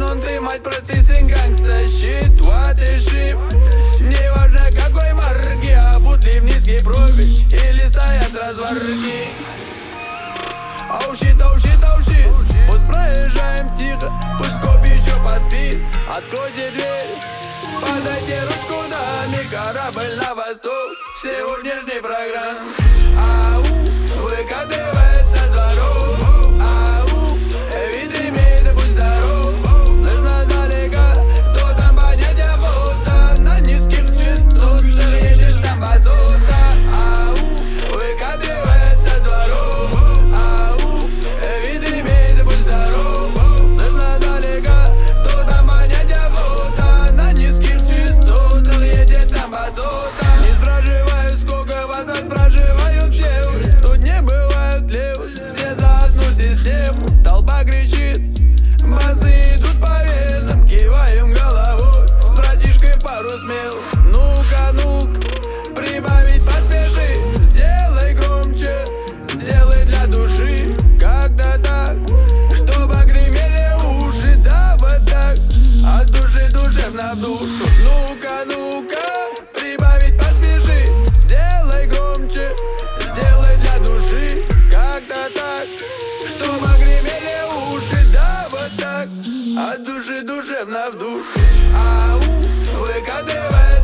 он, ты, мать, прости, сын гангста. Щит, what и шип. Не важно какой марки, а будут ли в низкий профиль или стоят разварки. Оу щит, оу щит, оу щит. Пусть проезжаем тихо, пусть коп еще поспит. Откройте дверь, подайте ручку, даме. Корабль на восток сегодняшней программы. Ау, выкатывается с дворов. Ау, вид имеет, да будь здоров. Слышно далеко, кто там поднять охота. На низких частотах едет там басота. Ау, выкатывается с дворов. Ау, вид имеет, да будь здоров. Слышно далеко, кто там поднять охота. На низких частотах едет там басота. Не спрашивают, сколько вас, а спрашивают все. Тут не бывают левых, все за одну систему. Толпа кричит, басы идут по венам. Киваем головой, с братишкой в пару смел. Ну-ка, ну-ка, прибавить поспеши. Сделай громче, сделай для души. Как-то так, чтобы гремели уши. Да вот так, от души душевно в душу. Ну-ка, ну-ка, прибавить поспеши. Сделай громче, сделай для души. Как-то так, чтобы гремели уши. Да вот так, от души душевно в душу. Ау, выкатывай.